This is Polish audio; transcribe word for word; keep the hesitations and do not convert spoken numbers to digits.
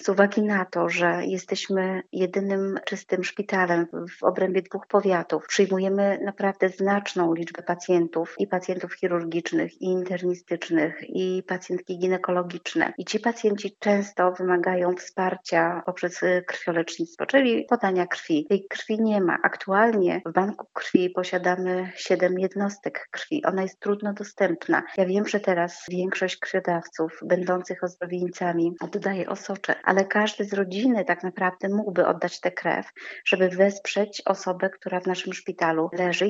Z uwagi na to, że jesteśmy jedynym czystym szpitalem w obrębie dwóch powiatów, przyjmujemy naprawdę znaczną liczbę pacjentów i pacjentów chirurgicznych, i internistycznych, i pacjentki ginekologiczne. I ci pacjenci często wymagają wsparcia poprzez y, krwiolecznictwo, czyli podania krwi. Tej krwi nie ma. Aktualnie w banku krwi posiadamy siedem jednostek krwi. Ona jest trudno dostępna. Ja wiem, że teraz większość krwiodawców będących ozdrowieńcami oddaje osocze, ale każdy z rodziny tak naprawdę mógłby oddać tę krew, żeby wesprzeć osobę, która w naszym szpitalu leży.